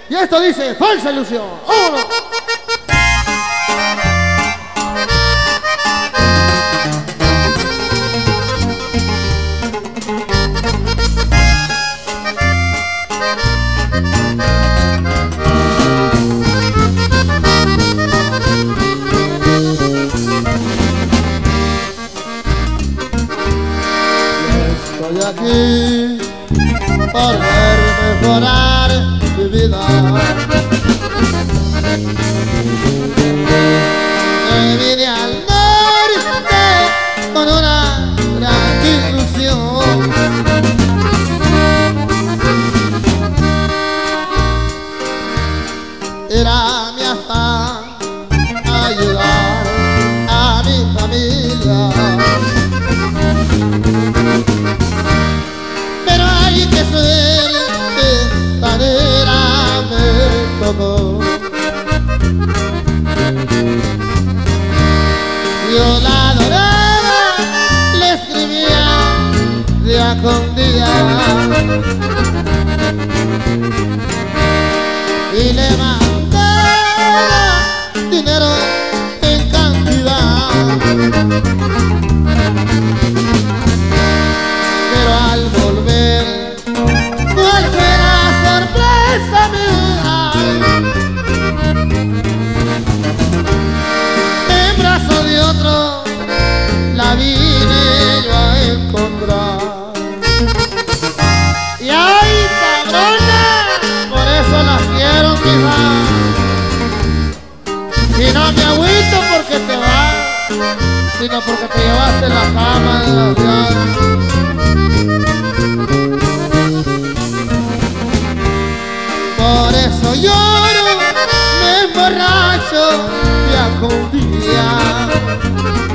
Y esto dice falsa ilusión. ¡Vámonos! Estoy aquí por ver mejorar mi vida. Me vine al norte con una gran ilusión. Era mi afán ayudar a mi familia. ¡Qué suerte tan era me tocó! Yo la adoraba, le escribía día con día y le mandaba dinero en cantidad. Pero al volver, ¿cuál fue la sorpresa mía? En brazos de otro la vine yo a encontrar. Y ay, cabrona, por eso las quiero fijar. Y no me agüito porque te vas, sino porque te llevaste la cama de las llaves. Por eso lloro, me emborracho día con día.